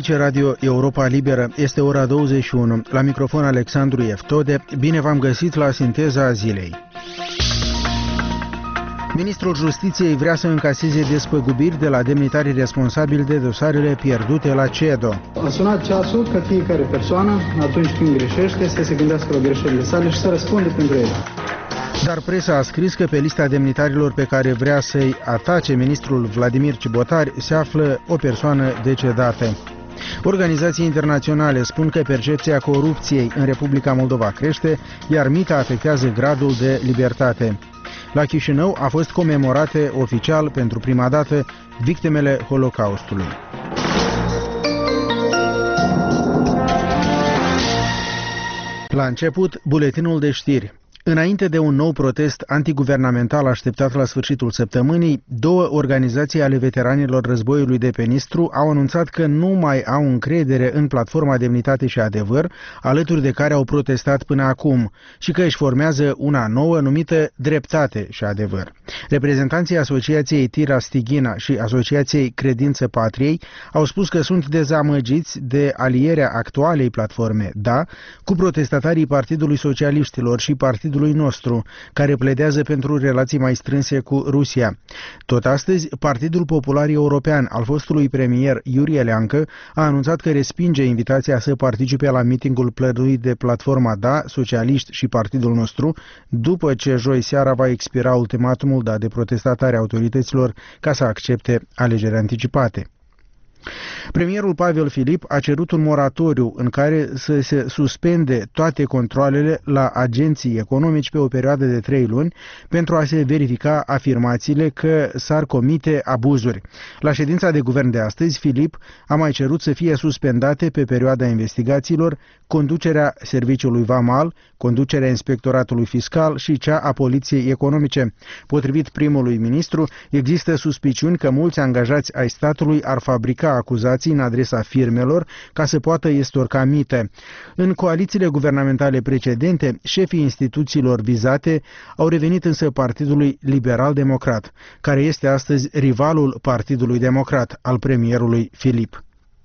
Aici Radio Europa Liberă, este ora 21. La microfon Alexandru Eftode. Bine v-am găsit la sinteza zilei. Ministrul Justiției vrea să încaseze despăgubiri de la demnitarii responsabili de dosarele pierdute la CEDO. A sunat ceasul ca fiecare persoană, atunci când greșește, să se gândească la greșelile sale și să răspundă pentru ele. Dar presa a scris că pe lista demnitarilor pe care vrea să-i atace ministrul Vladimir Cibotari se află o persoană decedată. Organizații internaționale spun că percepția corupției în Republica Moldova crește, iar mita afectează gradul de libertate. La Chișinău a fost comemorate oficial pentru prima dată victimele Holocaustului. La început, buletinul de știri. Înainte de un nou protest antiguvernamental așteptat la sfârșitul săptămânii, două organizații ale veteranilor războiului de pe Nistru au anunțat că nu mai au încredere în platforma Demnitate și Adevăr, alături de care au protestat până acum, și că își formează una nouă numită Dreptate și Adevăr. Reprezentanții Asociației Tira Stighina și Asociației Credință Patriei au spus că sunt dezamăgiți de alierea actualei platforme, da, cu protestatarii Partidului Socialiștilor și Partidului nostru, care pledează pentru relații mai strânse cu Rusia. Tot astăzi, Partidul Popular European al fostului premier Iurie Leancă a anunțat că respinge invitația să participe la mitingul plănuit de platforma DA, Socialiști și Partidul nostru, după ce joi seara va expira ultimatumul dat de protestatari autorităților ca să accepte alegeri anticipate. Premierul Pavel Filip a cerut un moratoriu în care să se suspende toate controalele la agenții economici pe o perioadă de 3 luni pentru a se verifica afirmațiile că s-ar comite abuzuri. La ședința de guvern de astăzi, Filip a mai cerut să fie suspendate pe perioada investigațiilor conducerea Serviciului Vamal, conducerea Inspectoratului Fiscal și cea a Poliției Economice. Potrivit primului ministru, există suspiciuni că mulți angajați ai statului ar fabrica acuzații în adresa firmelor ca să poată estorca mite. În coalițiile guvernamentale precedente, șefii instituțiilor vizate au revenit însă Partidului Liberal-Democrat, care este astăzi rivalul Partidului Democrat al premierului Filip.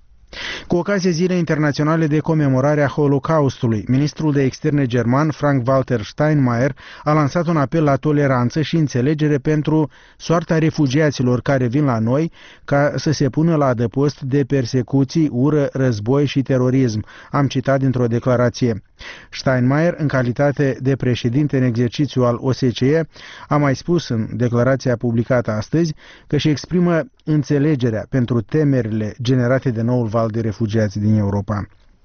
Cu ocazia Zilei Internaționale de Comemorare a Holocaustului, ministrul de externe german Frank-Walter Steinmeier a lansat un apel la toleranță și înțelegere pentru soarta refugiaților care vin la noi ca să se pună la adăpost de persecuții, ură, război și terorism, am citat dintr-o declarație. Steinmeier, în calitate de președinte în exercițiu al OSCE, a mai spus în declarația publicată astăzi că își exprimă înțelegerea pentru temerile generate de noul val de refugiați din Europa.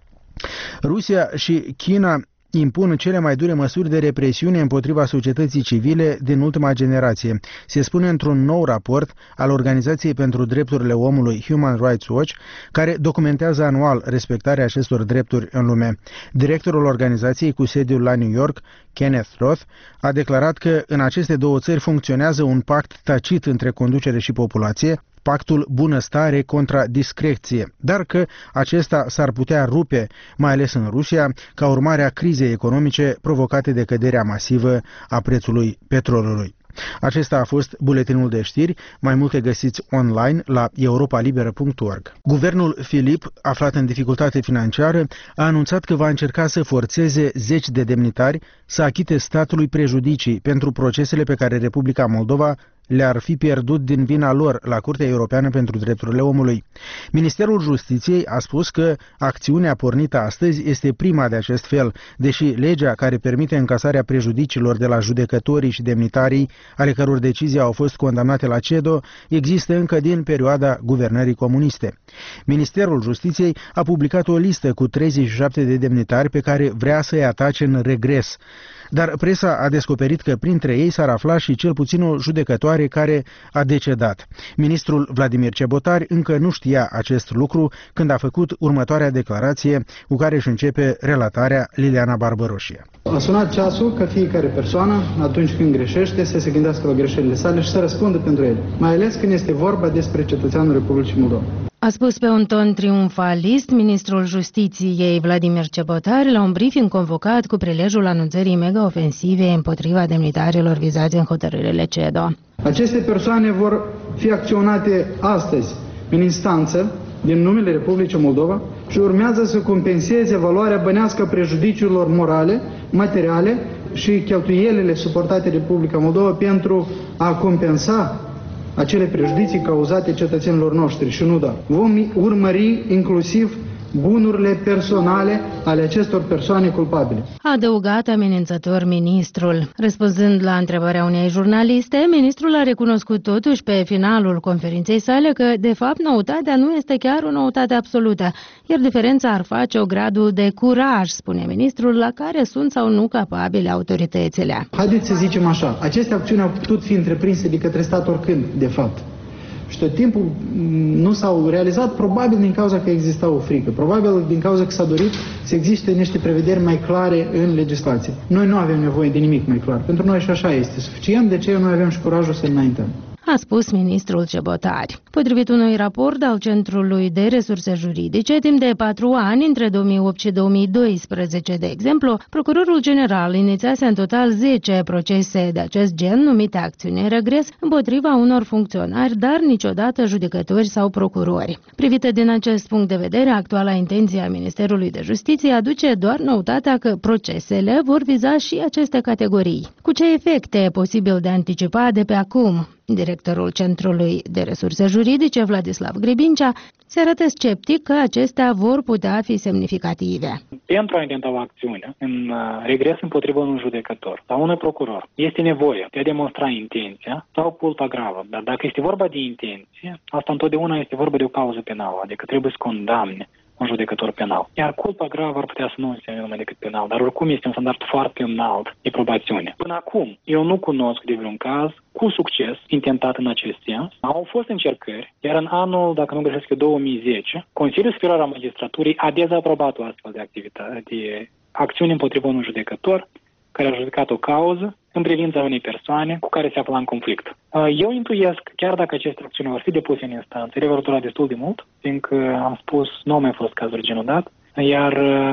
Rusia și China impun cele mai dure măsuri de represiune împotriva societății civile din ultima generație, se spune într-un nou raport al Organizației pentru Drepturile Omului Human Rights Watch, care documentează anual respectarea acestor drepturi în lume. Directorul organizației cu sediul la New York, Kenneth Roth, a declarat că în aceste două țări funcționează un pact tacit între conducere și populație, pactul bunăstare contra discreție, dar că acesta s-ar putea rupe, mai ales în Rusia, ca urmare a crizei economice provocate de căderea masivă a prețului petrolului. Acesta a fost buletinul de știri, mai multe găsiți online la europalibera.org. Guvernul Filip, aflat în dificultate financiară, a anunțat că va încerca să forțeze zeci de demnitari să achite statului prejudicii pentru procesele pe care Republica Moldova le-ar fi pierdut din vina lor la Curtea Europeană pentru Drepturile Omului. Ministerul Justiției a spus că acțiunea pornită astăzi este prima de acest fel, deși legea care permite încasarea prejudiciilor de la judecătorii și demnitarii, ale căror decizii au fost condamnate la CEDO, există încă din perioada guvernării comuniste. Ministerul Justiției a publicat o listă cu 37 de demnitari pe care vrea să-i atace în regres. Dar presa a descoperit că printre ei s-ar afla și cel puțin o judecătoare care a decedat. Ministrul Vladimir Cibotari încă nu știa acest lucru când a făcut următoarea declarație cu care își începe relatarea Liliana Barbaroșie. A sunat ceasul ca fiecare persoană, atunci când greșește, să se gândească la greșelile sale și să răspundă pentru ele, mai ales când este vorba despre cetățeanul Republicii Moldova. A spus pe un ton triumfalist ministrul Justiției Vladimir Cibotari la un briefing convocat cu prilejul anunțării mega-ofensive împotriva demnitarilor vizați în hotărârile CEDO. Aceste persoane vor fi acționate astăzi în instanță din numele Republicii Moldova și urmează să compenseze valoarea bănească a prejudiciilor morale, materiale și cheltuielile suportate de Republica Moldova pentru a compensa acele prejudicii cauzate cetățenilor noștri și nu doar. Vom urmări inclusiv bunurile personale ale acestor persoane culpabile. A adăugat amenințător ministrul. Răspunzând la întrebarea unei jurnaliste, ministrul a recunoscut totuși pe finalul conferinței sale că, de fapt, noutatea nu este chiar o noutate absolută, iar diferența ar face-o gradul de curaj, spune ministrul, la care sunt sau nu capabile autoritățile. Haideți să zicem așa, aceste acțiuni au putut fi întreprinse de către stat oricând, de fapt. Și tot timpul nu s-au realizat, probabil din cauza că exista o frică, probabil din cauza că s-a dorit să existe niște prevederi mai clare în legislație. Noi nu avem nevoie de nimic mai clar. Pentru noi și așa este suficient, de ce noi avem și curajul să înaintăm. A spus ministrul Cebotari. Potrivit unui raport al Centrului de Resurse Juridice, timp de 4 ani, între 2008 și 2012, de exemplu, procurorul general inițiase în total 10 procese de acest gen, numite acțiune regres, împotriva unor funcționari, dar niciodată judecători sau procurori. Privită din acest punct de vedere, actuala intenție a Ministerului de Justiție aduce doar noutatea că procesele vor viza și aceste categorii. Cu ce efecte e posibil de anticipa de pe acum? Directorul Centrului de Resurse Juridice, Vladislav Gribincea, se arată sceptic că acestea vor putea fi semnificative. Pentru a intenta o acțiune în regres împotriva unui judecător sau unui procuror, este nevoie de a demonstra intenția sau culpa gravă. Dar dacă este vorba de intenție, asta întotdeauna este vorba de o cauză penală, adică trebuie să condamne un judecător penal. Iar culpa gravă ar putea să nu însemne numai decât penal, dar oricum este un standard foarte înalt de probațiune. Până acum, eu nu cunosc de vreun caz cu succes intentat în acest sens. Au fost încercări, iar în anul, dacă nu greșesc eu, 2010, Consiliul Superior al Magistraturii a dezaprobat o astfel de activitate, de acțiune împotriva unui judecător care a judecat o cauză în privința unei persoane cu care se afla în conflict. Eu intuiesc, chiar dacă aceste acțiuni vor fi depuse în instanță, ele vor dura destul de mult, fiindcă, am spus, nu au mai fost cazuri genul iar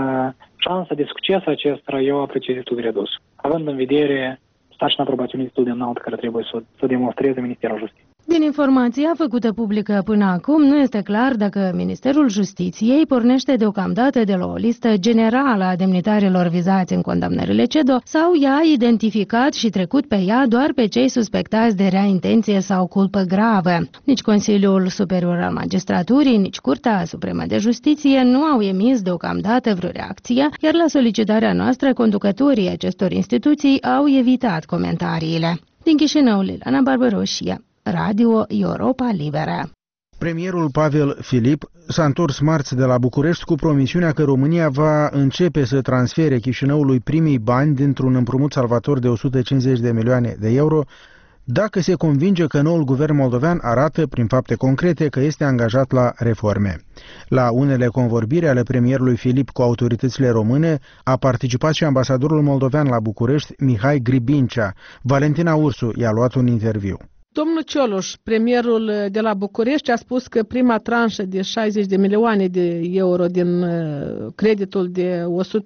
șansa de succes acestora eu apreciez destul de redus, având în vedere sarcina probațiunii destul de înaltă care trebuie să demonstreze Ministerul Justiției. Din informația făcută publică până acum, nu este clar dacă Ministerul Justiției pornește deocamdată de la o listă generală a demnitarilor vizați în condamnările CEDO sau i-a identificat și trecut pe ea doar pe cei suspectați de rea intenție sau culpă gravă. Nici Consiliul Superior al Magistraturii, nici Curtea Supremă de Justiție nu au emis deocamdată vreo reacție, iar la solicitarea noastră, conducătorii acestor instituții au evitat comentariile. Din Chișinău, Liliana Barbaroșia, Radio Europa Liberă. Premierul Pavel Filip s-a întors marți de la București cu promisiunea că România va începe să transfere Chișinăului primii bani dintr-un împrumut salvator de 150 de milioane de euro, dacă se convinge că noul guvern moldovean arată, prin fapte concrete, că este angajat la reforme. La unele convorbiri ale premierului Filip cu autoritățile române a participat și ambasadorul moldovean la București, Mihai Gribincea. Valentina Ursu i-a luat un interviu. Domnul Cioloș, premierul de la București, a spus că prima tranșă de 60 de milioane de euro din creditul de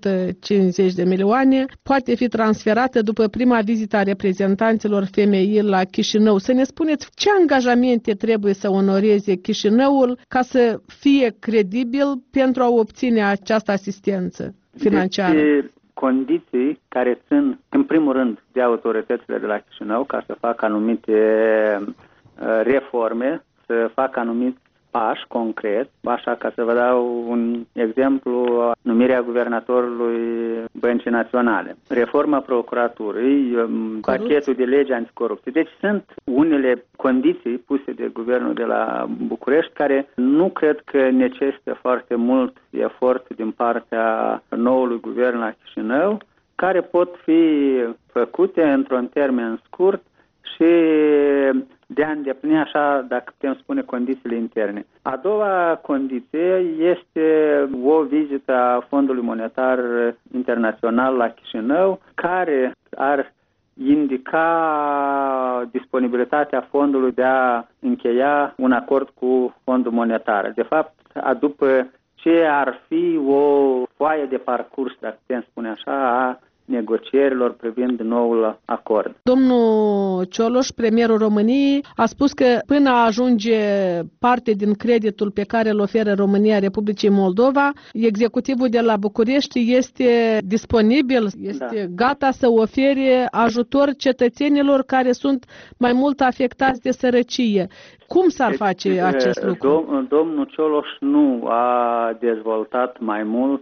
150 de milioane poate fi transferată după prima vizită a reprezentanților FMI la Chișinău. Să ne spuneți ce angajamente trebuie să onoreze Chișinăul ca să fie credibil pentru a obține această asistență financiară? Condiții care țin, în primul rând, de autoritățile de la Chișinău ca să facă anumite reforme, să facă anumiți pași concreți, așa ca să vă dau un exemplu, numirea guvernatorului Băncii Naționale, reforma procuraturii, pachetul de lege anticorupție. Deci sunt unele condiții puse de guvernul de la București care nu cred că necesită foarte mult efort din partea noului guvern la Chișinău, care pot fi făcute într-un termen scurt și de a îndeplini așa, dacă putem spune, condițiile interne. A doua condiție este o vizită a Fondului Monetar Internațional la Chișinău, care ar indica disponibilitatea fondului de a încheia un acord cu Fondul Monetar. De fapt, după ce ar fi o foaie de parcurs, dacă putem spune așa, a negocierilor privind noul acord. Domnul Cioloș, premierul României, a spus că până ajunge parte din creditul pe care îl oferă România Republicii Moldova, executivul de la București este disponibil, este gata să ofere ajutor cetățenilor care sunt mai mult afectați de sărăcie. Cum s-ar face acest lucru? Domnul Cioloș nu a dezvoltat mai mult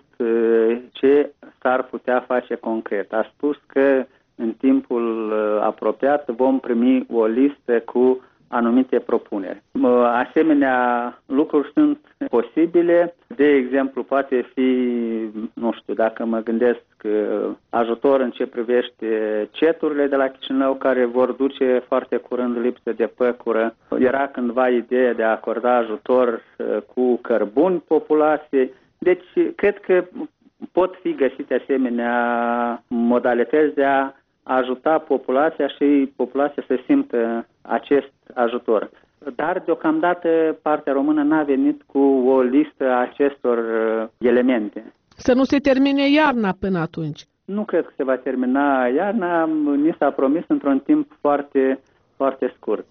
ce s-ar putea face concret. A spus că în timpul apropiat vom primi o listă cu anumite propuneri. Asemenea lucruri sunt posibile. De exemplu, poate fi, nu știu, dacă mă gândesc, ajutor în ce privește ceturile de la Chișinău, care vor duce foarte curând lipsă de păcură. Era cândva ideea de a acorda ajutor cu cărbuni populației. Deci, cred că pot fi găsite asemenea modalități de a ajuta populația și populația să simtă acest ajutor. Dar, deocamdată, partea română n-a venit cu o listă a acestor elemente. Să nu se termine iarna până atunci. Nu cred că se va termina iarna. Ni s-a promis într-un timp foarte, foarte scurt.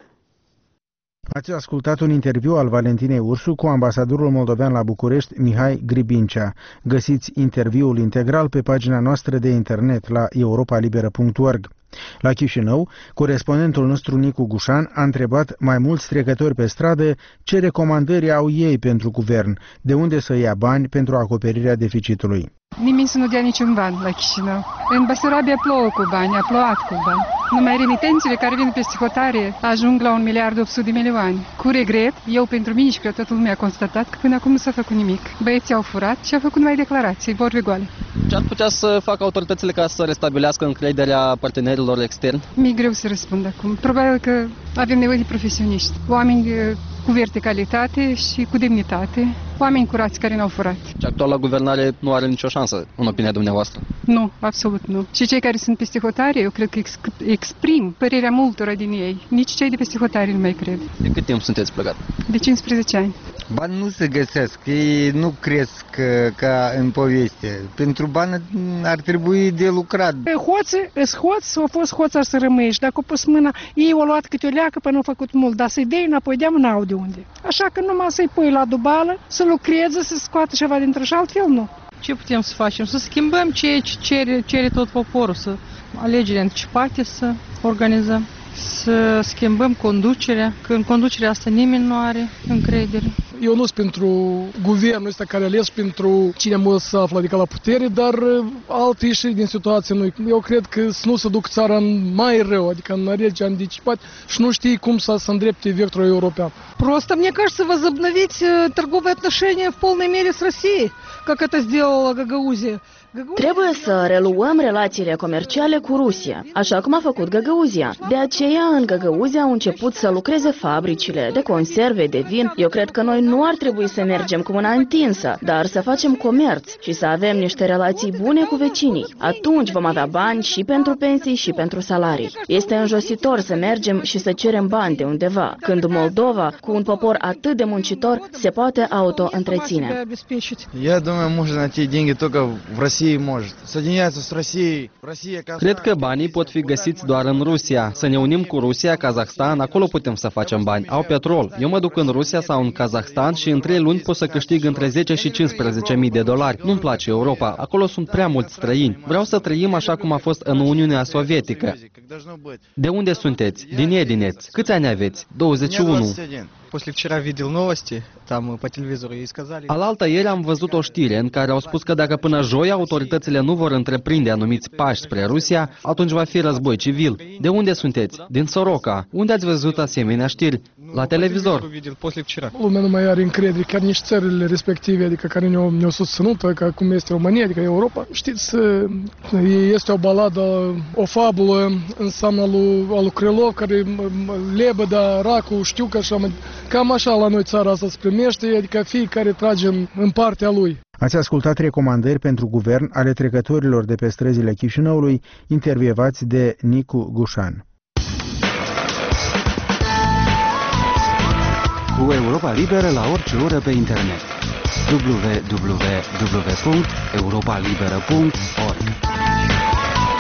Ați ascultat un interviu al Valentinei Ursu cu ambasadorul moldovean la București, Mihai Gribincea. Găsiți interviul integral pe pagina noastră de internet la europalibera.org. La Chișinău, corespondentul nostru Nicu Gușan a întrebat mai mulți trecători pe stradă ce recomandări au ei pentru guvern, de unde să ia bani pentru acoperirea deficitului. Nimeni să nu dea niciun ban la Chișinău. În Basarabia plouă cu bani, a plouat cu bani. Numai remitențele care vin peste hotare ajung la 1,8 miliarde. Cu regret, eu pentru mine și cred toată lumea a constatat că până acum nu s-a făcut nimic. Băieții au furat și au făcut numai declarații, vorbe goale. Ce ar putea să facă autoritățile ca să restabilească încrederea partenerilor externi? Mi-e greu să răspund acum. Probabil că avem nevoie de profesioniști, oameni cu verticalitate și cu demnitate, oameni curați care n-au furat. Și actuala guvernare nu are nicio șansă, în opinia dumneavoastră? Nu, absolut nu. Și cei care sunt peste hotare, eu cred că exprim părerea multora din ei. Nici cei de peste hotare nu mai cred. De cât timp sunteți plegat? De 15 ani. Bani nu se găsesc, ei nu cresc ca în poveste. Pentru bani ar trebui de lucrat. Hoți, au fost hoți ar să rămâi și dacă o pus mâna, ei au luat câte o leacă până au făcut mult, dar să-i dai înapoi de n-au de unde. Așa că numai să-i pui la dubală, să lucreze, să scoată ceva dintre și altfel nu. Ce putem să facem? Să schimbăm ceea ce cere tot poporul, să alegeri anticipate să organizăm, să schimbăm conducerea, că în conducerea asta nimeni nu are încredere. Eu nu sunt pentru guvernul ăsta care a ales pentru cine mă să află adică la putere, dar alte ieșiri din situație nu. Eu cred că să nu se duc țara mai rău, adică în alegeri anticipat și nu știi cum să îndrepte vectorul european. Просто, мне кажется, возобновить торговые отношения в полной мере с Россией, как это сделала Гагаузия. Trebuie să reluăm relațiile comerciale cu Rusia, așa cum a făcut Găgăuzia. De aceea, în Găgăuzia au început să lucreze fabricile de conserve, de vin. Eu cred că noi nu ar trebui să mergem cu mâna întinsă, dar să facem comerț și să avem niște relații bune cu vecinii. Atunci vom avea bani și pentru pensii și pentru salarii. Este înjositor să mergem și să cerem bani de undeva, când Moldova, cu un popor atât de muncitor, se poate auto-întreține. Я думаю, можно найти деньги только в России. Cred că banii pot fi găsiți doar în Rusia. Să ne unim cu Rusia, Kazahstan, acolo putem să facem bani. Au petrol. Eu mă duc în Rusia sau în Kazahstan și în 3 luni pot să câștig între 10 și 15.000 de dolari. Nu-mi place Europa. Acolo sunt prea mulți străini. Vreau să trăim așa cum a fost în Uniunea Sovietică. De unde sunteți? Din Edineț. Câți ani aveți? 21. Alaltă ieri am văzut o știre în care au spus că dacă până joi autoritățile nu vor întreprinde anumiți pași spre Rusia, atunci va fi război civil. De unde sunteți? Din Soroca. Unde ați văzut asemenea știri? La televizor. Lumea nu mai are încredere, chiar nici țările respective, adică care ne-au susținut, ca cum este România, adică Europa. Știți, este o baladă, o fabulă, înseamnă lui Krylov, care lebăda, racul, știu că așa, cam așa la noi țara asta se primește, adică fiecare trage în partea lui. Ați ascultat recomandări pentru guvern ale trecătorilor de pe străzile Chișinăului, intervievați de Nicu Gușan. Cu Europa Liberă la orice oră pe internet. www.europalibera.org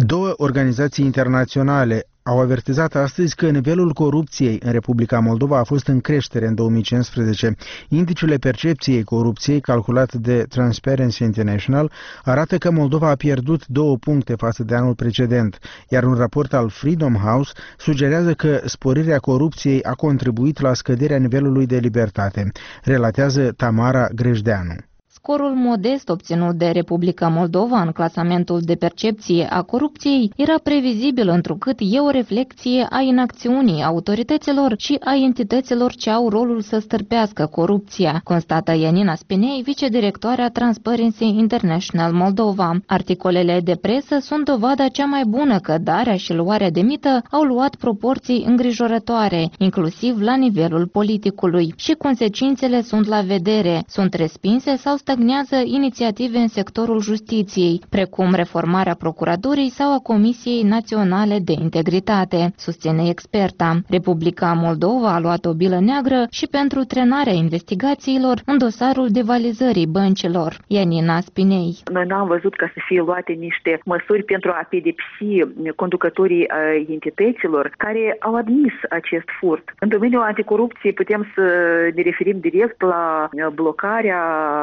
Două organizații internaționale au avertizat astăzi că nivelul corupției în Republica Moldova a fost în creștere în 2015. Indicele percepției corupției, calculat de Transparency International, arată că Moldova a pierdut 2 puncte față de anul precedent, iar un raport al Freedom House sugerează că sporirea corupției a contribuit la scăderea nivelului de libertate, relatează Tamara Grejdeanu. Scorul modest obținut de Republica Moldova în clasamentul de percepție a corupției era previzibil, întrucât e o reflecție a inacțiunii autorităților și a entităților ce au rolul să stârpească corupția, constată Ianina Spinei, vicedirectoarea Transparency International Moldova. Articolele de presă sunt dovada cea mai bună că darea și luarea de mită au luat proporții îngrijorătoare, inclusiv la nivelul politicului, și consecințele sunt la vedere, sunt respinse sau stagnează inițiative în sectorul justiției, precum reformarea procuraturii sau a Comisiei Naționale de Integritate, susține experta. Republica Moldova a luat o bilă neagră și pentru trenarea investigațiilor în dosarul devalizării băncilor. Ianina Spinei. Noi n-am văzut ca să fie luate niște măsuri pentru a pedepsi conducătorii entităților care au admis acest furt. În domeniul anticorupției putem să ne referim direct la blocarea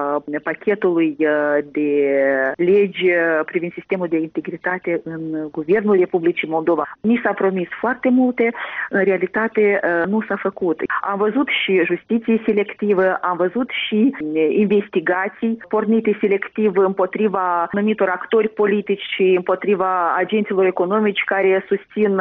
pachetului de legi privind sistemul de integritate în Guvernul Republicii Moldova. Ni s-a promis foarte multe, în realitate nu s-a făcut. Am văzut și justiție selectivă, am văzut și investigații pornite selectiv împotriva anumitor actori politici și împotriva agenților economici care susțin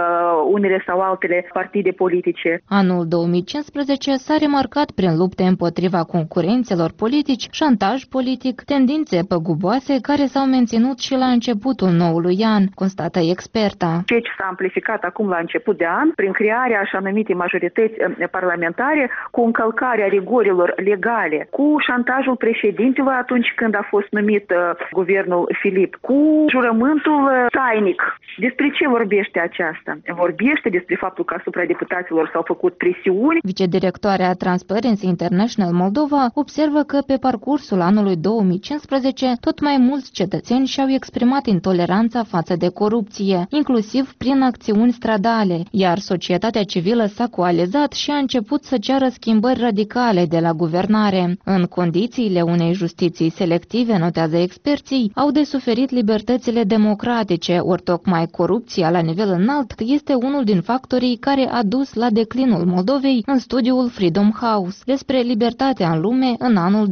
unele sau altele partide politice. Anul 2015 s-a remarcat prin lupte împotriva concurenților politici, șantaj politic, tendințe păguboase care s-au menținut și la începutul noului an, constată experta. Ceea ce s-a amplificat acum la început de an, prin crearea așa numite majorități parlamentare, cu încălcarea rigorilor legale, cu șantajul președintelui atunci când a fost numit guvernul Filip, cu jurământul tainic. Despre ce vorbește aceasta? Vorbește despre faptul că asupra deputaților s-au făcut presiuni. Vicedirectoarea Transparency International Moldova observă că pe parcursul anului 2015 tot mai mulți cetățeni și-au exprimat intoleranța față de corupție, inclusiv prin acțiuni stradale, iar societatea civilă s-a coalizat și a început să ceară schimbări radicale de la guvernare. În condițiile unei justiții selective, notează experții, au de suferit libertățile democratice, ori tocmai corupția la nivel înalt este unul din factorii care a dus la declinul Moldovei în studiul Freedom House despre libertatea în lume în anul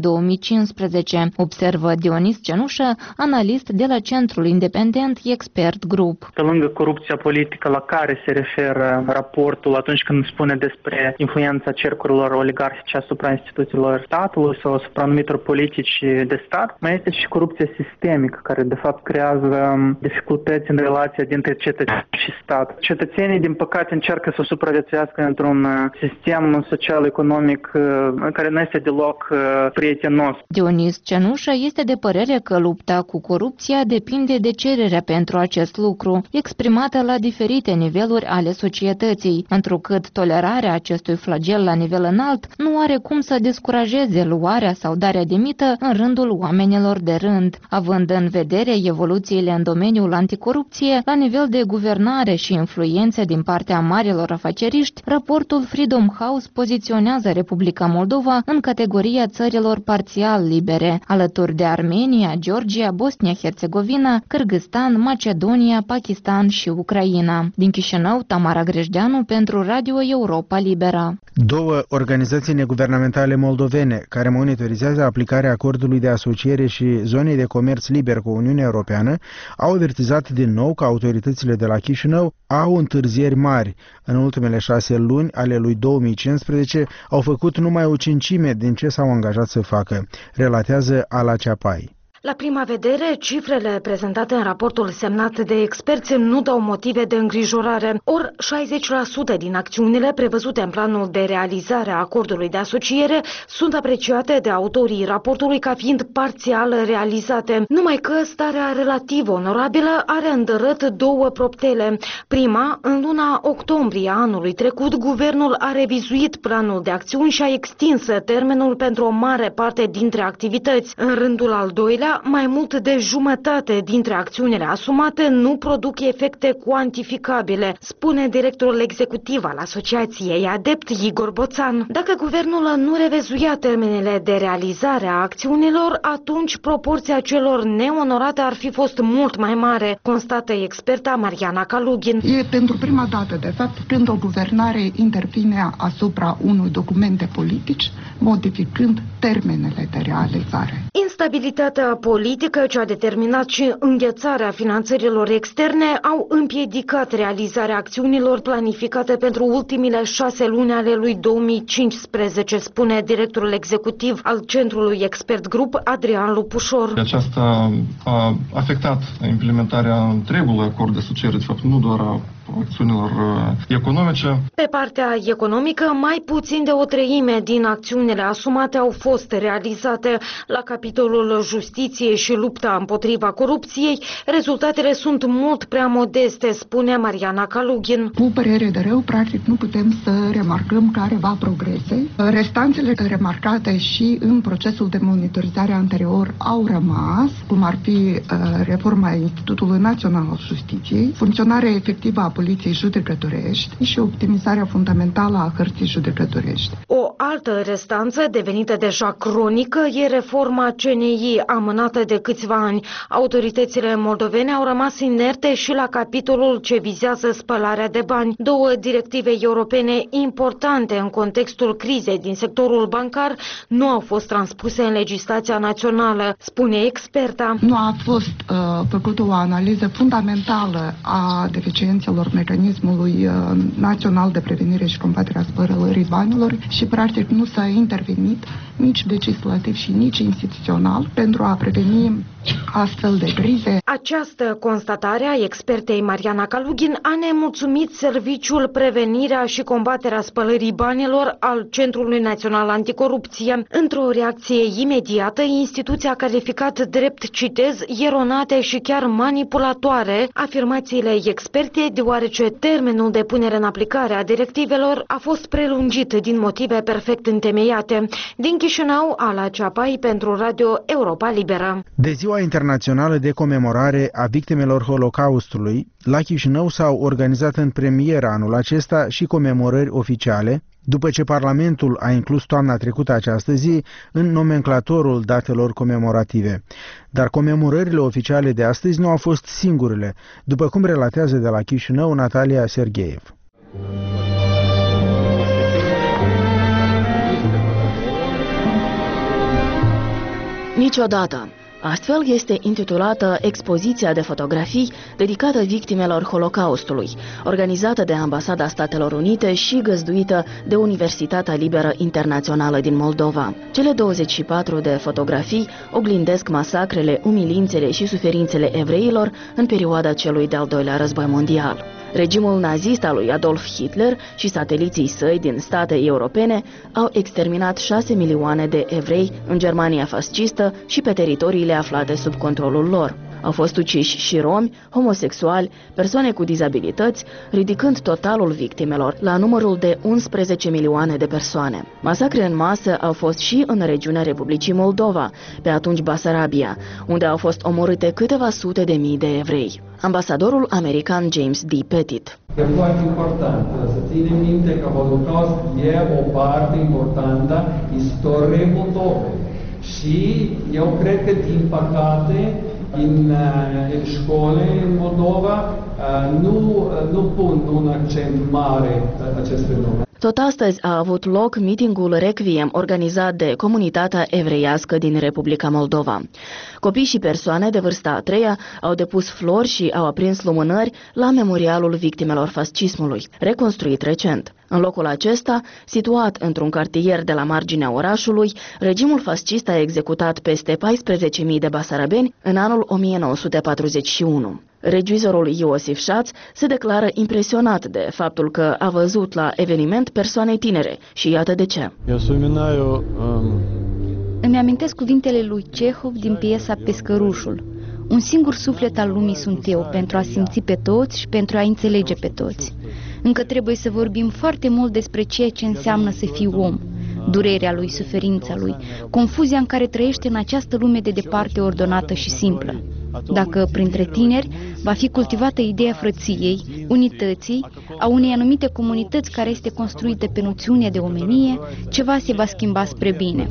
2015, observă Dionis Cenușă, analist de la Centrul Independent Expert Group. Pe lângă corupția politică la care se referă raportul atunci când spune despre influența cercurilor oligarhice asupra instituțiilor statului sau asupra anumitor politici de stat, mai este și corupția sistemică, care de fapt creează dificultăți în relația dintre cetățeni și stat. Cetățenii, din păcate, încearcă să supraviețuiască într-un sistem social-economic care nu este deloc prietenos. Dionis Cenușă este de părere că lupta cu corupția depinde de cererea pentru acest lucru, exprimată la diferite niveluri ale societății, întrucât tolerarea acestui flagel la nivel înalt nu are cum să descurajeze luarea sau darea de mită în rândul oamenilor de rând. Având în vedere evoluțiile în domeniul anticorupție, la nivel de guvernare și influențe din partea marilor afaceriști, raportul Freedom House poziționează Republica Moldova în categoria țărilor parțial libere, alături de Armenia, Georgia, Bosnia-Herzegovina, Kârgâzstan, Macedonia, Pakistan și Ucraina. Din Chișinău, Tamara Grejdeanu pentru Radio Europa Libera. Două organizații neguvernamentale moldovene care monitorizează aplicarea acordului de asociere și zonei de comerț liber cu Uniunea Europeană au avertizat din nou că autoritățile de la Chișinău au întârzieri mari. În ultimele 6 luni ale lui 2015 au făcut numai o cincime din ce s-au angajat să facă, relatează Ala Ceapai. La prima vedere, cifrele prezentate în raportul semnat de experți nu dau motive de îngrijorare, ori 60% din acțiunile prevăzute în planul de realizare a acordului de asociere sunt apreciate de autorii raportului ca fiind parțial realizate, numai că starea relativ onorabilă are îndărât două proptele. Prima, în luna octombrie anului trecut, guvernul a revizuit planul de acțiuni și a extins termenul pentru o mare parte dintre activități. În rândul al doilea, aceea, mai mult de jumătate dintre acțiunile asumate nu produc efecte cuantificabile, spune directorul executiv al Asociației Adept, Igor Boțan. Dacă guvernul nu revizuia termenele de realizare a acțiunilor, atunci proporția celor neonorate ar fi fost mult mai mare, constată experta Mariana Kalugin. E pentru prima dată, de fapt, când o guvernare intervine asupra unui documente politici, modificând termenele de realizare. Instabilitatea politică ce a determinat și înghețarea finanțărilor externe au împiedicat realizarea acțiunilor planificate pentru ultimile 6 luni ale lui 2015, spune directorul executiv al Centrului Expert Group, Adrian Lupușor. Aceasta a afectat implementarea întregului acord de asociere, de fapt nu doar a acțiunilor economice. Pe partea economică, mai puțin de o treime din acțiunile asumate au fost realizate. La capitolul justiție și lupta împotriva corupției, rezultatele sunt mult prea modeste, spune Mariana Kalugin. Cu părere de rău, practic nu putem să remarcăm careva progrese. Restanțele remarcate și în procesul de monitorizare anterior au rămas, cum ar fi reforma Institutului Național al Justiției, funcționarea efectivă a Poliției Judecătorești și optimizarea fundamentală a hărții judecătorești. O altă restanță, devenită deja cronică, e reforma CNI, amânată de câțiva ani. Autoritățile moldovene au rămas inerte și la capitolul ce vizează spălarea de bani. Două directive europene importante în contextul crizei din sectorul bancar nu au fost transpuse în legislația națională, spune experta. Nu a fost făcută o analiză fundamentală a deficiențelor mecanismului național de prevenire și combatere a spălării banilor și practic nu s-a intervenit nici legislativ și nici instituțional pentru a preveni astfel de crize. Această constatare a expertei Mariana Kalugin a nemulțumit Serviciul Prevenirea și Combaterea Spălării Banilor al Centrului Național Anticorupție. Într-o reacție imediată, instituția a calificat drept, citez, eronate și chiar manipulatoare afirmațiile expertei, deoarece termenul de punere în aplicare a directivelor a fost prelungit din motive perfect întemeiate. Din Chișinău, Ala Ceapai pentru Radio Europa Liberă. De Ziua Internațională de Comemorare a Victimelor Holocaustului, la Chișinău s-au organizat în premieră anul acesta și comemorări oficiale, după ce Parlamentul a inclus toamna trecută această zi în nomenclatorul datelor comemorative. Dar comemorările oficiale de astăzi nu au fost singurele, după cum relatează de la Chișinău Natalia Sergeev. Niciodată. Astfel este intitulată expoziția de fotografii dedicată victimelor Holocaustului, organizată de Ambasada Statelor Unite și găzduită de Universitatea Liberă Internațională din Moldova. Cele 24 de fotografii oglindesc masacrele, umilințele și suferințele evreilor în perioada celui de-al doilea război mondial. Regimul nazist al lui Adolf Hitler și sateliții săi din state europene au exterminat 6 milioane de evrei în Germania fascistă și pe teritoriile aflate sub controlul lor. Au fost uciși și romi, homosexuali, persoane cu dizabilități, ridicând totalul victimelor la numărul de 11 milioane de persoane. Masacre în masă au fost și în regiunea Republicii Moldova, pe atunci Basarabia, unde au fost omorâte câteva sute de mii de evrei. Ambasadorul american James D. Pettit. E foarte important să ținem minte că Holocaust e o parte importantă a istoriei Moldovei. Și eu cred că, din păcate, în școli în Moldova nu pun un accent mare acest fenomen. Tot astăzi a avut loc mitingul Requiem organizat de comunitatea evreiască din Republica Moldova. Copii și persoane de vârsta a treia au depus flori și au aprins lumânări la memorialul victimelor fascismului, reconstruit recent. În locul acesta, situat într-un cartier de la marginea orașului, regimul fascist a executat peste 14.000 de basarabeni în anul 1941. Regizorul Iosif Șaț se declară impresionat de faptul că a văzut la eveniment persoane tinere și iată de ce. Îmi amintesc cuvintele lui Cehov din piesa Pescărușul. Un singur suflet al lumii sunt eu, pentru a simți pe toți și pentru a înțelege pe toți. Încă trebuie să vorbim foarte mult despre ceea ce înseamnă să fii om. durerea lui, suferința lui, confuzia în care trăiește în această lume de departe ordonată și simplă. Dacă printre tineri va fi cultivată ideea frăției, unității, a unei anumite comunități care este construită pe noțiunea de omenie, ceva se va schimba spre bine.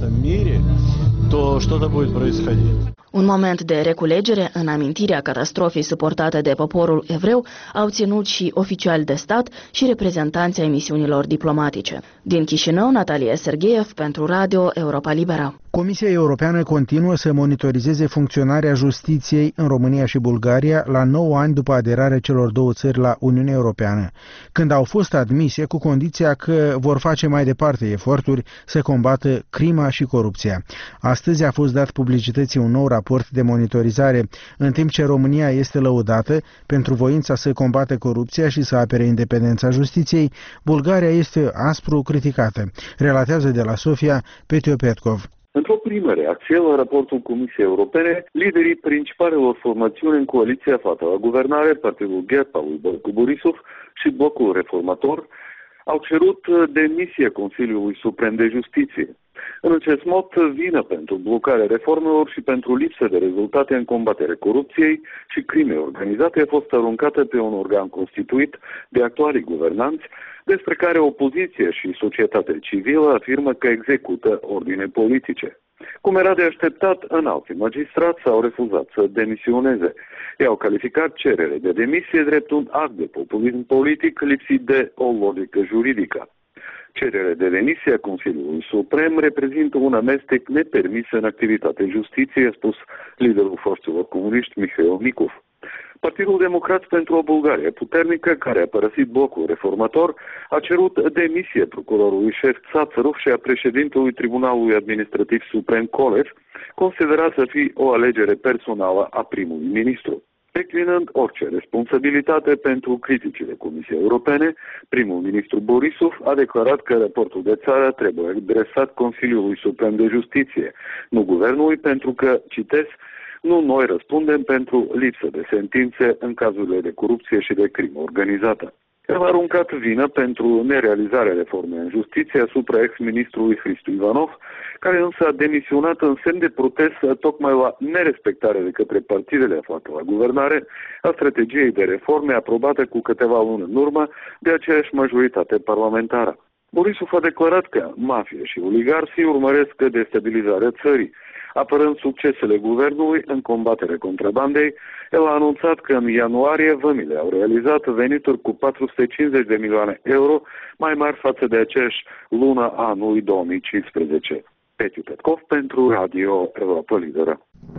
Un moment de reculegere în amintirea catastrofei suportate de poporul evreu au ținut și oficiali de stat și reprezentanți ai misiunilor diplomatice. Din Chișinău, Natalia Sergeev pentru Radio Europa Liberă. Comisia Europeană continuă să monitorizeze funcționarea justiției în România și Bulgaria la 9 ani după aderarea celor două țări la Uniunea Europeană, când au fost admise cu condiția că vor face mai departe eforturi să combată crima și corupția. Astăzi a fost dat publicității un nou raport de monitorizare, în timp ce România este lăudată pentru voința să combată corupția și să apere independența justiției, Bulgaria este aspru criticată, relatează de la Sofia Petio Petkov. Într-o primă reacție la raportul Comisiei Europene, liderii principalelor formațiuni în coaliția aflată la guvernare, Partidul GERB al lui Boico Borisov și Blocul Reformator, au cerut demisia Consiliului Suprem de Justiție. În acest mod, vină pentru blocarea reformelor și pentru lipsă de rezultate în combaterea corupției și crimei organizate a fost aruncată pe un organ constituit de actualii guvernanți, despre care opoziția și societatea civilă afirmă că execută ordine politice. Cum era de așteptat, înalții magistrați s-au refuzat să demisioneze. Ei au calificat cererea de demisie drept un act de populism politic lipsit de o logică juridică. Cererea de demisie a Consiliului Suprem reprezintă un amestec nepermis în activitatea justiției, a spus liderul forțelor comuniști Mihail Mikov. Partidul Democrați pentru o Bulgarie puternică, care a părăsit Blocul Reformator, a cerut demisie procurorului șef Țațărov și a președintelui Tribunalului Administrativ Suprem Kolev, considerat să fie o alegere personală a primului ministru. Declinând orice responsabilitate pentru criticile Comisiei Europene, primul ministru Borisov a declarat că raportul de țară trebuie adresat Consiliului Suprem de Justiție, nu guvernului, pentru că, citez, nu noi răspundem pentru lipsă de sentințe în cazurile de corupție și de crimă organizată. El a aruncat vină pentru nerealizarea reformei în justiție asupra ex-ministrului Hristu Ivanov, care însă a demisionat în semn de protest tocmai la nerespectarea de către partidele aflate la guvernare a strategiei de reforme aprobată cu câteva luni în urmă de aceeași majoritate parlamentară. Borisov a declarat că mafia și oligarhii urmăresc destabilizarea țării. Apărând succesele guvernului în combaterea contrabandei, el a anunțat că în ianuarie vămile au realizat venituri cu 450 de milioane euro, mai mari față de aceeași lună a anului 2015. Petio Petkov pentru Radio Europa Liberă.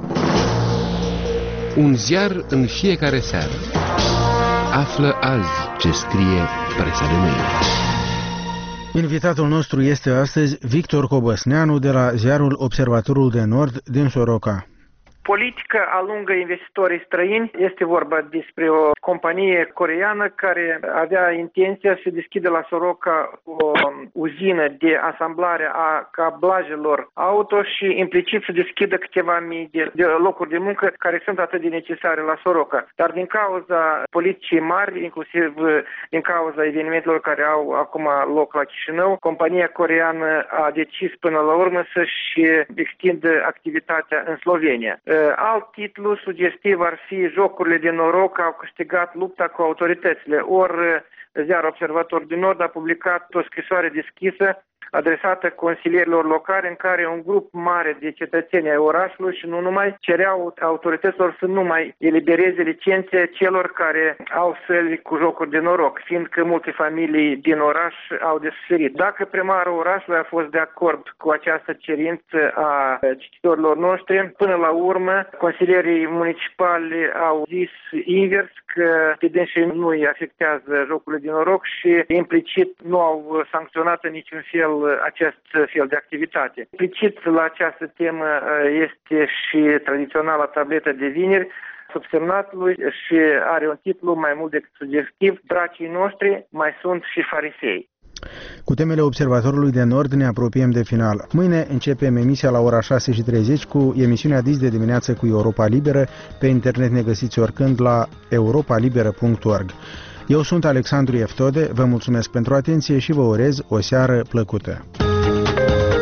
Un ziar în fiecare seară. Află azi ce scrie presa de mâine. Invitatul nostru este astăzi Victor Cobăsneanu de la ziarul Observatorul de Nord din Soroca. Politică alungă investitorii străini. Este vorba despre o companie coreeană care avea intenția să deschidă la Soroca o uzină de asamblare a cablajelor auto și implicit să deschidă câteva mii de locuri de muncă care sunt atât de necesare la Soroca. Dar din cauza politicii mari, inclusiv din cauza evenimentelor care au acum loc la Chișinău, compania coreeană a decis până la urmă să-și extindă activitatea în Slovenia. Alt titlu sugestiv ar fi jocurile de noroc au câștigat lupta cu autoritățile. Ori ziarul Observator din Nord a publicat o scrisoare deschisă adresată consilierilor locali în care un grup mare de cetățeni ai orașului și nu numai cereau autorităților să nu mai elibereze licențe celor care au săli cu jocuri de noroc, fiindcă multe familii din oraș au de suferit. Dacă primarul orașului a fost de acord cu această cerință a cititorilor noștri, până la urmă consilierii municipali au zis invers că pe dânsii nu îi afectează jocurile de noroc și implicit nu au sancționat în niciun fel acest fel de activitate. Implicit la această temă este și tradiționala tabletă de vineri subsemnatului și are un titlu mai mult decât sugestiv: Dracii noștri mai sunt și farisei. Cu temele Observatorului de Nord ne apropiem de final. Mâine începem emisia la ora 6:30 cu emisiunea Dis de dimineață cu Europa Liberă. Pe internet ne găsiți oricând la europalibera.org. Eu sunt Alexandru Eftode, vă mulțumesc pentru atenție și vă urez o seară plăcută.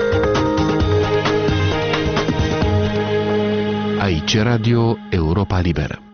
Aici Radio Europa Liberă.